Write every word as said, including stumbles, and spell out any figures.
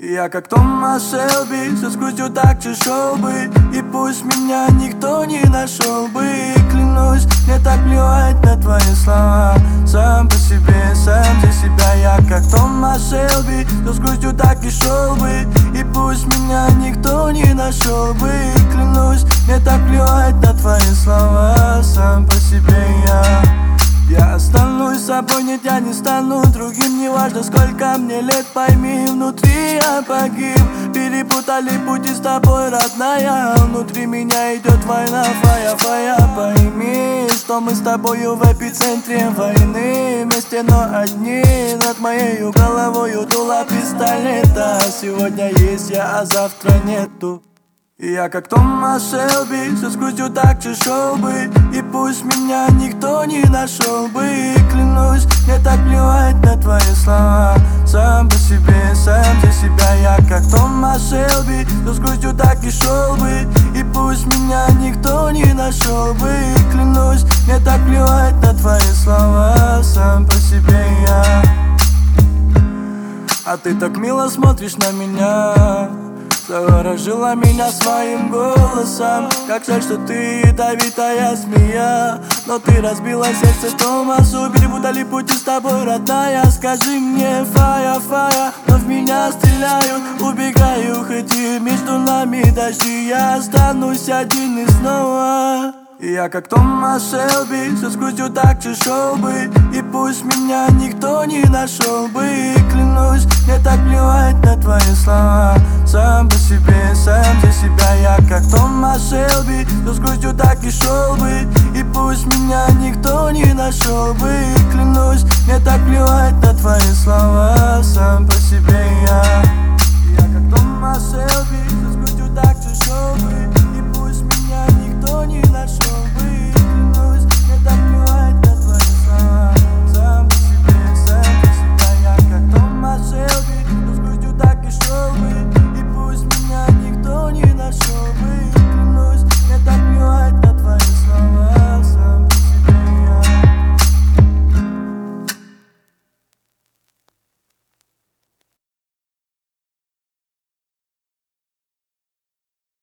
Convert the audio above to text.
Я как Томас Шелби, со скрутью так чешел бы. И пусть меня никто не нашел бы. Клянусь, мне так плевать на твои слова. Сам по себе, сам за себя. Я как Томас Шелби, со скрутью так и шел бы. И пусть меня никто не нашел бы. Клянусь, мне так плевать на твои слова. Сам по себе я. Я останусь собой, нет, я не стану другим. Неважно, сколько мне лет, пойми, внутри я погиб. Перепутали пути с тобой, родная. Внутри меня идет война, фая, фая. Пойми, что мы с тобою в эпицентре войны. Вместе, но одни. Над моей головой дуло пистолета. Сегодня есть я, а завтра нету. Я как Томас Шелби, со скрутью так чешел бы. И пусть меня никто не нашел бы. Клянусь, мне так плевать на твои слова. Сам по себе, сам за себя. Я как Томас Шелби, со скрутью так и шел бы. И пусть меня никто не нашел бы. Клянусь, мне так плевать на твои слова. Сам по себе я. А ты так мило смотришь на меня, заворожила меня своим голосом. Как жаль, что ты ядовитая змея. Но ты разбила сердце Томасу. Перепутали пути с тобой, родная. Скажи мне, фая, фая. Но в меня стреляют, убегаю. Хоть и между нами дожди, я останусь один и снова. Я как Томас Шелби, со скрутью так чешел бы. И пусть меня никто не нашел бы. Клянусь, мне так плевать на твои слова. Сам по себе, сам за себя. Я как Томас Шелби, со скрутью так и шел бы. И пусть меня никто не нашел бы. Клянусь, мне так плевать на твои слова. Сам по себе я. Я как Томас Шелби.